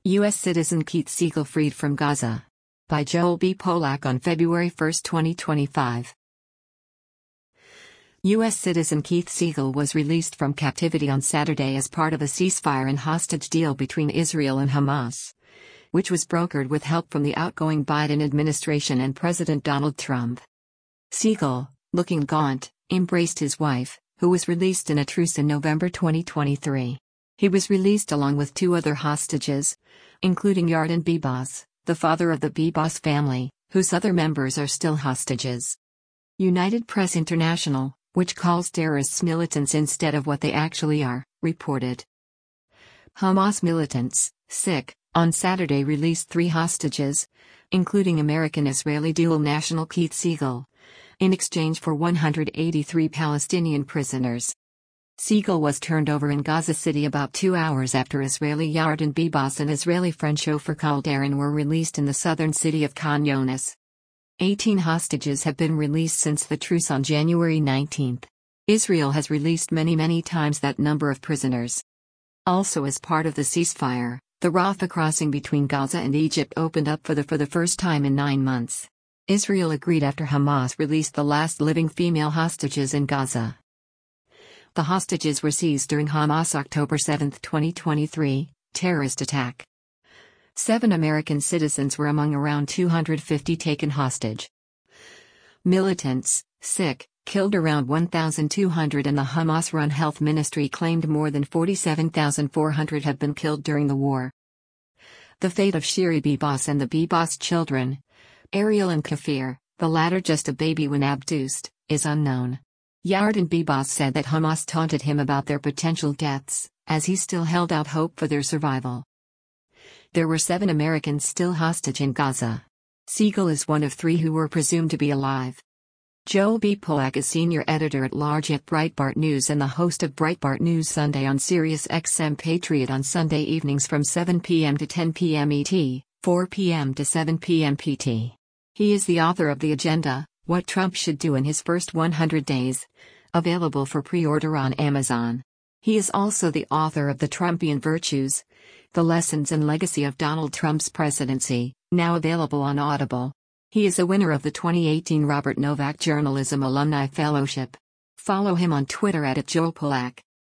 U.S. citizen Keith Siegel freed from Gaza. By Joel B. Polak on February 1, 2025. U.S. citizen Keith Siegel was released from captivity on Saturday as part of a ceasefire and hostage deal between Israel and Hamas, which was brokered with help from the outgoing Biden administration and President Donald Trump. Siegel, looking gaunt, embraced his wife, who was released in a truce in November 2023. He was released along with two other hostages, including Yarden Bibas, the father of the Bibas family, whose other members are still hostages. United Press International, which calls terrorists militants instead of what they actually are, reported. Hamas militants, SIC, on Saturday released 3 hostages, including American-Israeli dual national Keith Siegel, in exchange for 183 Palestinian prisoners. Siegel was turned over in Gaza City about 2 hours after Israeli Yarden Bibas and Israeli-French chauffeur Kal Daran were released in the southern city of Khan Younis. 18 hostages have been released since the truce on January 19. Israel has released many times that number of prisoners. Also, as part of the ceasefire, the Rafah crossing between Gaza and Egypt opened up for the first time in 9 months. Israel agreed after Hamas released the last living female hostages in Gaza. The hostages were seized during Hamas' October 7, 2023, terrorist attack. 7 American citizens were among around 250 taken hostage. Militants, SIC, killed around 1,200 and the Hamas-run health ministry claimed more than 47,400 have been killed during the war. The fate of Shiri Bibas and the Bibas children, Ariel and Kafir, the latter just a baby when abduced, is unknown. Yarden Bibas said that Hamas taunted him about their potential deaths, as he still held out hope for their survival. There were 7 Americans still hostage in Gaza. Siegel is one of 3 who were presumed to be alive. Joel B. Polak is senior editor-at-large at Breitbart News and the host of Breitbart News Sunday on Sirius XM Patriot on Sunday evenings from 7 p.m. to 10 p.m. ET, 4 p.m. to 7 p.m. PT. He is the author of The Agenda, What Trump Should Do in His First 100 Days, available for pre-order on Amazon. He is also the author of The Trumpian Virtues, The Lessons and Legacy of Donald Trump's Presidency, now available on Audible. He is a winner of the 2018 Robert Novak Journalism Alumni Fellowship. Follow him on Twitter @JoelPolak.